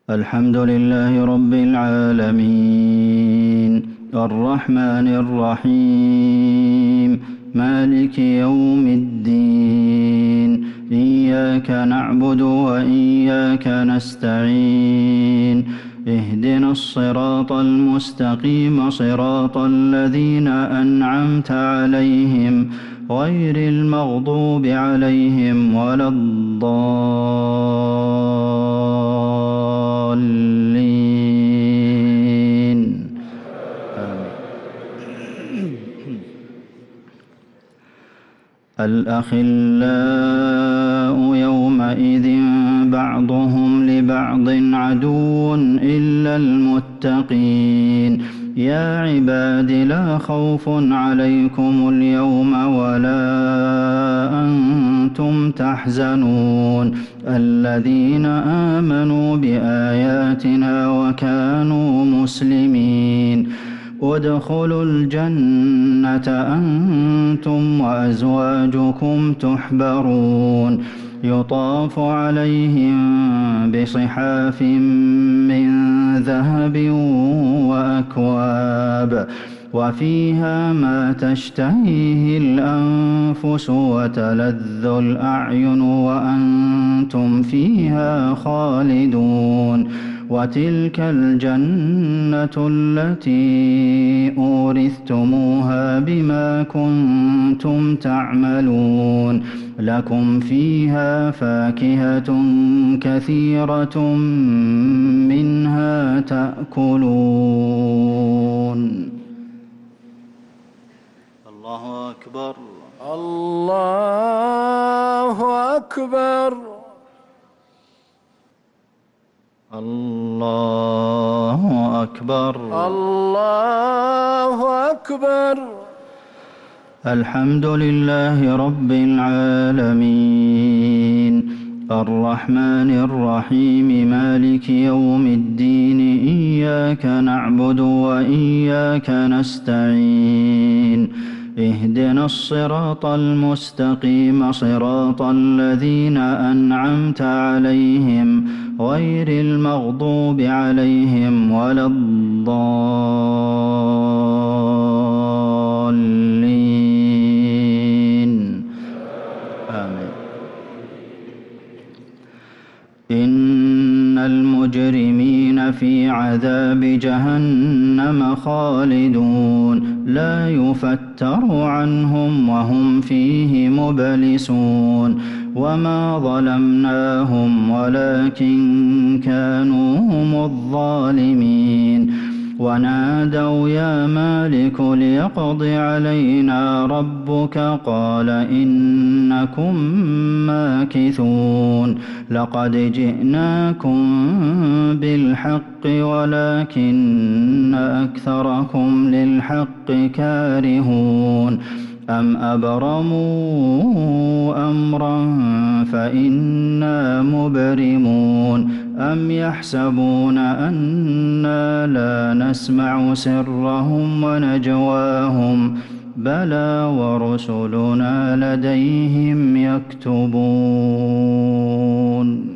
الحمد لله رب العالمين الرحمن الرحيم مالك يوم الدين إياك نعبد وإياك نستعين اهدنا الصراط المستقيم صراط الذين أنعمت عليهم غير المغضوب عليهم ولا الضالين الأخلاء يومئذ بعضهم لبعض عدو إلا المتقين يا عباد لا خوف عليكم اليوم ولا أنتم تحزنون الذين آمنوا بآياتنا وكانوا مسلمين ادخلوا الجنة أنتم وأزواجكم تحبرون يطاف عليهم بصحاف من ذهب وأكواب وفيها ما تشتهيه الأنفس وتلذ الأعين وأنتم فيها خالدون وتلك الجنة التي أورثتموها بما كنتم تعملون لكم فيها فاكهة كثيرة منها تأكلون. الله أكبر الله أكبر الله أكبر الله أكبر. الحمد لله رب العالمين الرحمن الرحيم مالك يوم الدين إياك نعبد وإياك نستعين اهدنا الصراط المستقيم صراط الذين أنعمت عليهم غير المغضوب عليهم ولا الضالين آمين. إن المجرمين في عذاب جهنم خالدون لا يفتر عنهم وهم فيه مبلسون وما ظلمناهم ولكن كانوا هم الظالمين ونادوا يا مالك ليقض علينا ربك قال إنكم ماكثون لقد جئناكم بالحق ولكن أكثركم للحق كارهون أم أبرموا أمرا فإنا مبرمون أم يحسبون أنا لا نسمع سرهم ونجواهم بلى ورسلنا لديهم يكتبون.